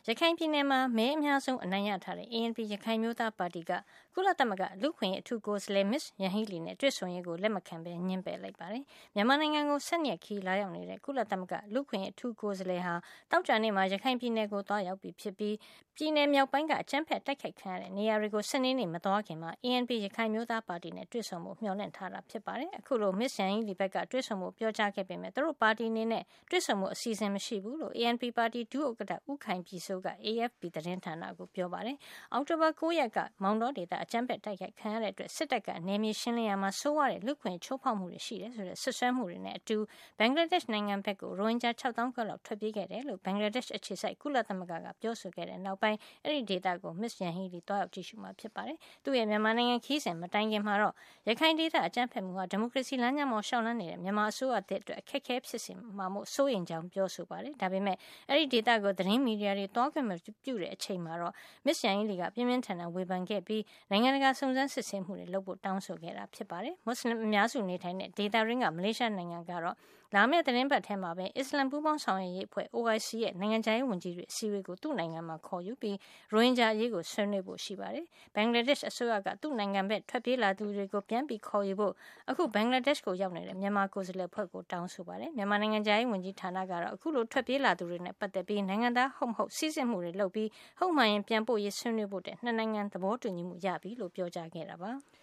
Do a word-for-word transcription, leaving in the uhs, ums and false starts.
ရခိုင်ပြည်နယ်မှာမဲအများဆုံးအနိုင်ရထားတဲ့ A N P ရခိုင်မျိုးသားပါတီကကုလသမဂ္ဂလူ့အခွင့်အရေးအထူးကိုယ်စားလှယ် Ms. Yanghee Lee နဲ့တွေ့ဆုံရေးကိုလက်မခံဘဲငြင်းပယ်လိုက်ပါတယ်။မြန်မာနိုင်ငံကိုဆက်ရက်ခီးလာရောက်နေတဲ့ကုလသမဂ္ဂလူ့အခွင့်အရေးအထူးကိုယ်စားလှယ်ဟာတောက်ကြနေ့မှာရခိုင်ပြည်နယ်ကိုသွားရောက်ပြီးဖြစ်ပြီးပြည်နယ်မြောက်ပိုင်းကအကြမ်းဖက်တိုက်ခိုက်ခံရတဲ့နေရာတွေကိုစနေနေ့မသွားခင်မှာ A N P ရခိုင်မျိုးသားပါတီနဲ့တွေ့ဆုံမှုမျှော်လင့်ထားတာဖြစ်ပါတယ်။အခုလို Ms. Yanghee Lee ဘက်ကတွေ့ဆုံမှုပြောကြားခဲ့ပေမဲ့သူတို့ပါတီအနေနဲ့တွေ့ဆုံမှုအစီအစဉ်မရှိဘူးလို့ A N P ပါတီဒုဥက္ကဋ္ဌဦးခိုင်ပြည်စိုးက A F P သတင်းဌာနကိုပြောပါတယ်။အောက်တိုဘာ၉ရက်ကမောင်တောဒေသအကြမ်းဖက်တိုက်ခိုက်ခံရတဲ့အတွက်စစ်တပ်ကနယ်မြေရှင်းလင်းရာမှာဆိုးဝါးတဲ့လူ့ခွင့်ချိုးဖောက်မှုတွေရှိတယ်ဆိုတဲ့ဆွဆွဲမှုတွေနဲ့အတူဘင်္ဂလားဒေ့ရှ်နိုင်ငံဘက်ကိုရိုဟင်ဂျာ၆သောင်းခန့်လောက်ထွက်ပြေးခဲ့တယ်လို့ဘင်္ဂလားဒေ့ရှ်အခြေစိုက်ကုလသမဂ္ဂကပြောဆိုခဲ့တဲ့နောက်ပိုင်းအဲ့ဒီဒေသကို Ms. Yanghee Lee တွားရောက်ကြည့်ရှုမှာဖြစ်ပါတယ်။သူ့ရဲ့မြန်မာနိုင်ငံခီးစဉ်မတိုင်ခင်မှာတော့ရခိုင်ဒေသအကြမ်းဖက်မှုဟာဒီမိုကရေစီလမ်းကြောင်းပေါ်ရှောင်လန်းနေတဲ့မြန်မာအစိုးရတဲ့အတွက်အခက်အခဲဖြစ်စေမှာမို့စိုးရိမ်ကြောင်းပြောဆိုပါတယ်။ဒါပေမဲ့အဲ့ဒီဒေသကိုသတင်းမီဒီယာတွေတွားခွင့်မပြုတဲ့အချိန်မှာတော့ Ms. Yanghee Lee ကပြင်းပြင်းထန်ထန်ဝေဖန်ခဲ့ပြီးနိုင်ငံတကာစုံစမ်းစစ်ဆေးမှုတွေလုပ်ဖို့တောင်းဆိုခဲ့တာဖြစ်ပါတယ်။မွတ်စလင်အများစုနေထိုင်တဲ့ဒေသရင်းကမလေးရှားနိုင်ငံကတော့လာမယ့်သတင်းပတ်ထဲမှာပဲအစ္စလမ်ပူးပေါင်းဆောင်ရွက်ရေးအဖွဲ့ O I C ရဲ့နိုင်ငံခြားရေးဝန်ကြီးတွေအစည်းအဝေးကိုသူ့နိုင်ငံမှာခေါ်ယူပြီးရိုဟင်ဂျာအရေးကိုဆွေးနွေးဖို့ရှိပါတယ်။ဘင်္ဂလားဒေ့ရှ်အစိုးရကသူ့နိုင်ငံဘက်ထွက်ပြေးလာသူတွေကိုပြန်ပြီးခေါ်ယူဖို့အခုဘင်္ဂလားဒေ့ရှ်ကိုရောက်နေတဲ့မြန်မာကိုယ်စားလှယ်အဖွဲ့ကိုတောင်းဆိုပါတယ်။မြန်မာနိုင်ငံခြားရေးဝန်ကြီးဌာနကတော့အခုလိုထွက်ပြေးလာသူတွေနဲ့ပတ်သက်ပြီးနိုင်ငံသားဟုတ်မဟုတ်စစ်စစ်မှုတွေလုပ်ပြီးဟုတ်မှန်ရင်ပြန်ပို့ရေးဆွေးနွေးဖို့တဲ့နှစ်နိုင်ငံသဘောတူညီမှုရပြီလို့ပြောကြားခဲ့တာပါ။